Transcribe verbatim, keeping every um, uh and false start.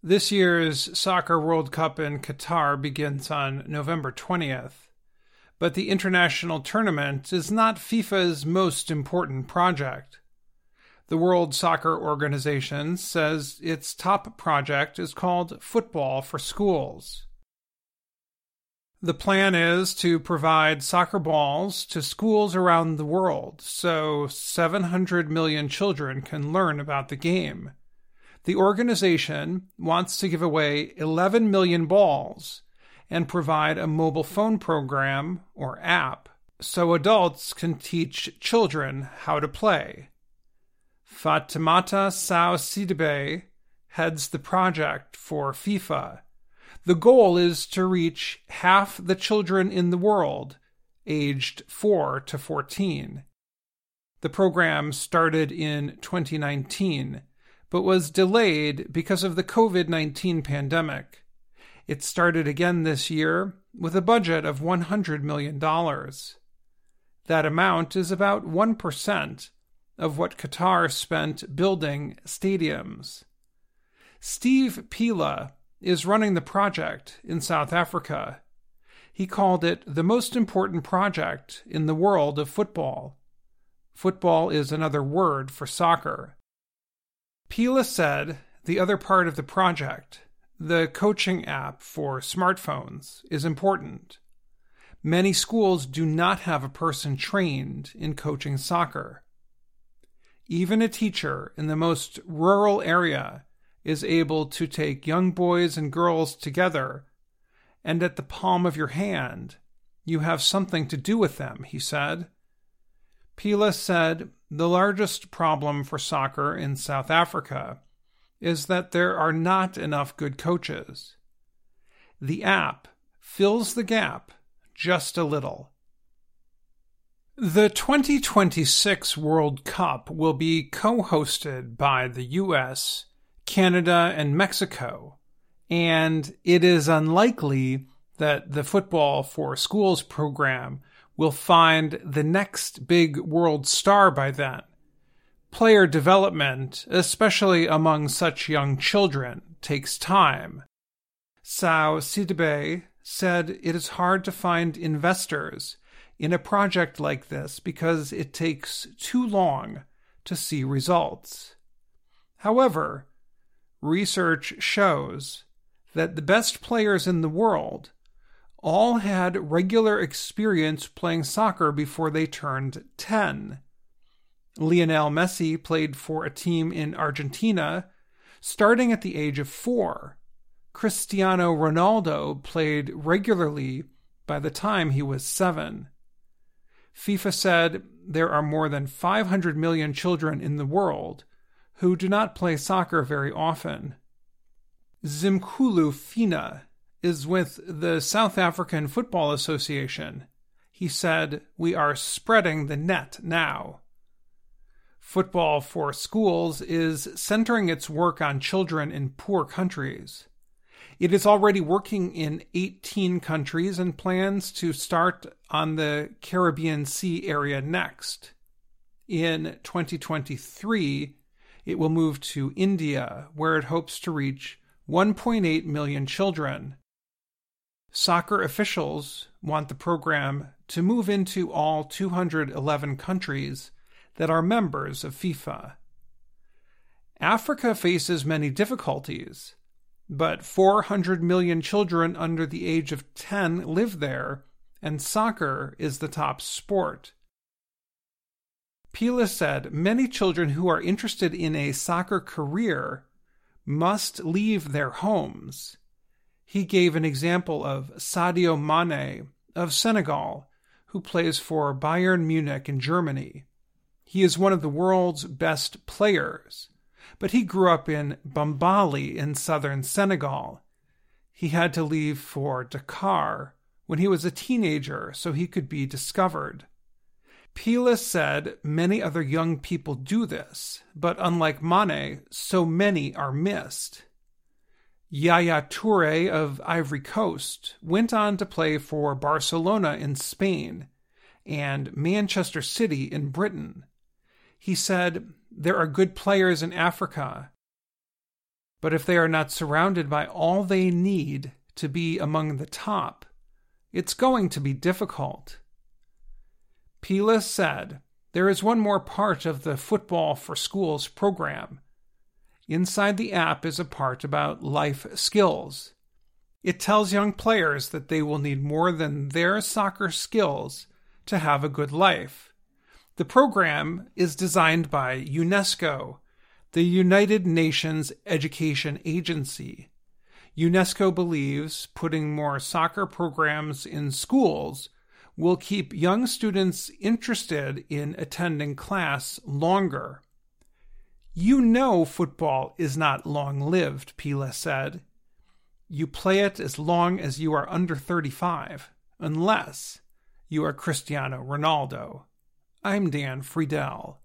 This year's Soccer World Cup in Qatar begins on November twentieth, but the international tournament is not FIFA's most important project. The World Soccer Organization says its top project is called Football for Schools. The plan is to provide soccer balls to schools around the world so seven hundred million children can learn about the game. The organization wants to give away eleven million balls and provide a mobile phone program or app so adults can teach children how to play. Fatimata Sow Sidibé heads the project for FIFA. The goal is to reach half the children in the world aged four to fourteen. The program started in twenty nineteen, but was delayed because of the covid nineteen pandemic. It started again this year with a budget of one hundred million dollars. That amount is about one percent of what Qatar spent building stadiums. Steve Pila is running the project in South Africa. He called it the most important project in the world of football. Football is another word for soccer. Pila said the other part of the project, the coaching app for smartphones, is important. Many schools do not have a person trained in coaching soccer. Even a teacher in the most rural area is able to take young boys and girls together, and at the palm of your hand, you have something to do with them, he said. Pila said the largest problem for soccer in South Africa is that there are not enough good coaches. The app fills the gap just a little. The twenty twenty-six World Cup will be co-hosted by the U S, Canada, and Mexico, and it is unlikely that the Football for Schools program will find the next big world star by then. Player development, especially among such young children, takes time. Sow Sidibé said it is hard to find investors in a project like this because it takes too long to see results. However, research shows that the best players in the world all had regular experience playing soccer before they turned ten. Lionel Messi played for a team in Argentina starting at the age of four. Cristiano Ronaldo played regularly by the time he was seven. FIFA said there are more than five hundred million children in the world who do not play soccer very often. Zimkhulu Fina is with the South African Football Association. He said, "We are spreading the net now." Football for Schools is centering its work on children in poor countries. It is already working in eighteen countries and plans to start on the Caribbean Sea area next. In twenty twenty-three, it will move to India, where it hopes to reach one point eight million children. Soccer officials want the program to move into all two hundred eleven countries that are members of FIFA. Africa faces many difficulties, but four hundred million children under the age of ten live there, and soccer is the top sport. Pila said many children who are interested in a soccer career must leave their homes. He gave an example of Sadio Mane of Senegal, who plays for Bayern Munich in Germany. He is one of the world's best players, but he grew up in Bambali in southern Senegal. He had to leave for Dakar when he was a teenager so he could be discovered. Pila said many other young people do this, but unlike Mane, so many are missed. Yaya Toure of Ivory Coast went on to play for Barcelona in Spain and Manchester City in Britain. He said, "There are good players in Africa, But if they are not surrounded by all they need to be among the top, it's going to be difficult. Pila said, there is one more part of the Football for Schools program. Inside the app is a part about life skills. It tells young players that they will need more than their soccer skills to have a good life. The program is designed by UNESCO, the United Nations Education Agency. UNESCO believes putting more soccer programs in schools will keep young students interested in attending class longer. You know football is not long-lived, Pila said. You play it as long as you are under thirty-five, unless you are Cristiano Ronaldo. I'm Dan Friedel.